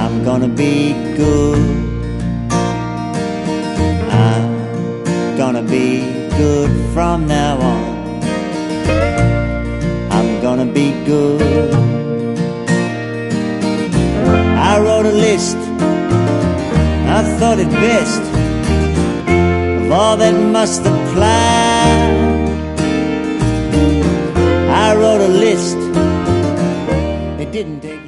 I'm gonna be good. I'm gonna be good from now on. I'm gonna be good. I wrote a list, I thought it best, of all that must apply. I wrote a list, it didn't take